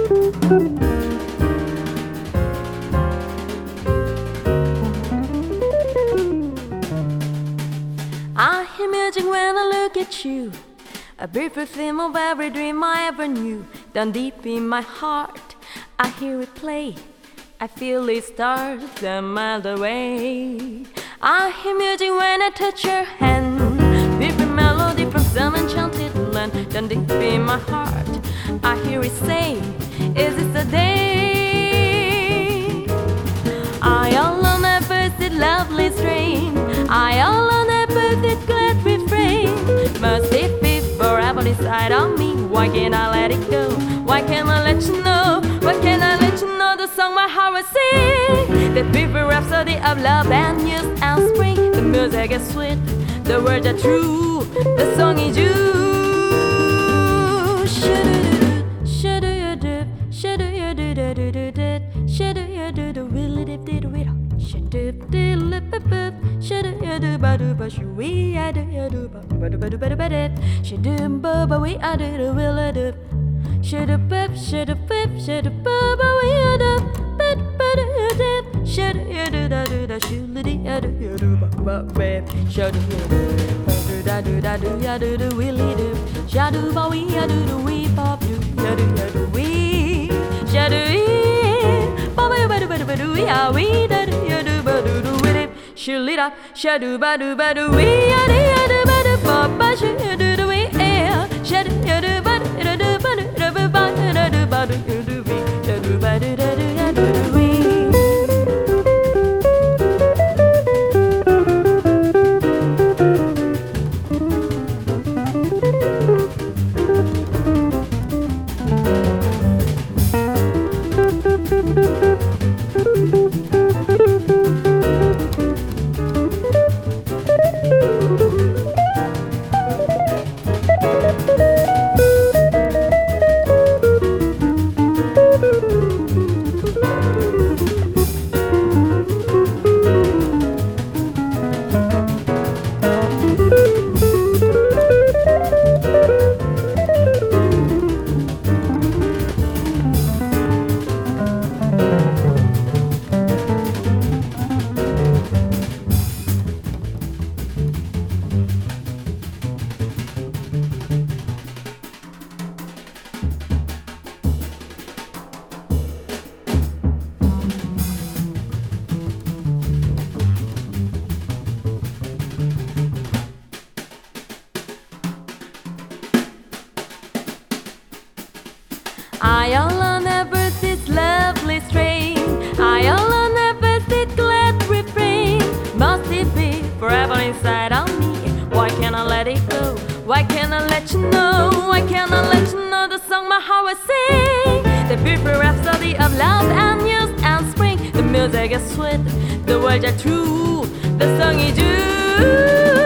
I hear music when I look at you, a beautiful theme of every dream I ever knew. Down deep in my heart, I hear it play. I feel it start a mile away. I hear music when I touch your hand, beautiful melody from some enchanted land. Down deep in my heart, I hear it say, is this the day? I alone have bursted lovely strain, I alone have bursted glad refrain. Must it be forever inside of me? Why can't I let it go? Why can't I let you know? Why can't I let you know the song my heart will sing? The beautiful rhapsody of love and youth and spring. The music is sweet, the words are true, the song is you. Shudder-you-do, shudder-you-do-do-do-do-do, shudder-you-do-do, willy-dip-dip-dip-dip, shudder-dip-dip-dip-dip, shudder-you-do-ba-do-ba, shoo-wee-I-do-you-do-ba-ba-do-ba-do-ba-dip, shoo-do-ba-ba-wee-I-do-do-willy-dip, shudder-bip, shudder-bip, shudder-ba-ba-wee-I-do, bit-ba-do-you-dip, shudder-you-do-da-do-da, shoo-li-dip-I-do-you-do-ba-ba-bip, shudder-you-do-da-do-da-do-ya-do-do-willy-dip, shudder-ba-wee-I-do-do-wee-pop-do-ya-do-ya-do-wee, shudder-ee-ba-ba-ba-do-ba-do-ba-do-ya-wee-da-do-ya-do-ba-do-do-wee-dip, shoo-li-da, shudder-ba-do-ba-do-wee-I-do-ya-do-ba-do-ba-ba, shoo-do-do-wee, shudder-you-do-ba-do-ba-do-ba-do-do-wee-da-do-ba-do-da-do-ya-do-do-wee. I alone have birthed this lovely strain, I alone have birthed this glad refrain. Must it be forever inside of me? Why can't I let it go? Why can't I let you know? Why can't I let you know the song my heart will sing? The beautiful rhapsody of love and youth and spring. The music is sweet, the words are true, the song is you.